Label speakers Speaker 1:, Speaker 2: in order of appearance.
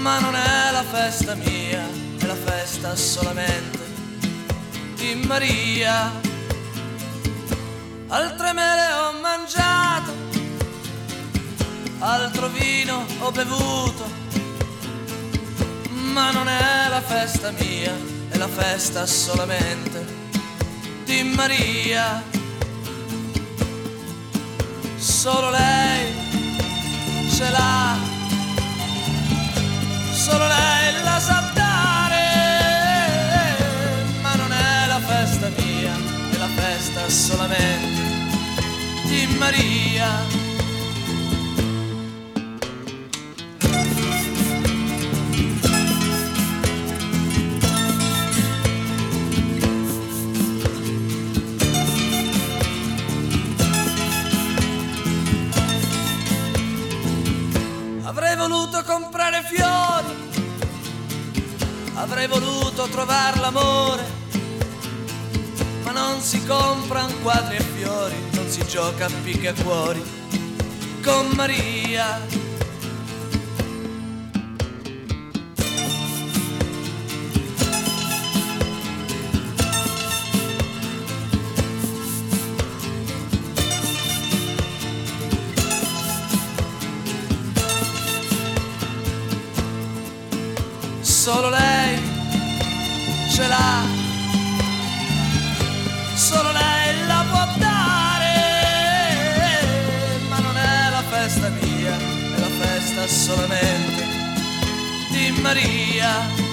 Speaker 1: ma non è la festa mia, è la festa solamente di Maria. Altre mele ho mangiato, altro vino ho bevuto, ma non è la festa mia, è la festa solamente di Maria. Solo lei ce l'ha, solo lei la sa dare, ma non è la festa mia, è la festa solamente di Maria. Avrei voluto comprare fiori, avrei voluto trovare l'amore, ma non si comprano quadri e fiori, non si gioca a picche a cuori con Maria. Solo lei ce l'ha, solo lei la può dare, ma non è la festa mia, è la festa solamente di Maria.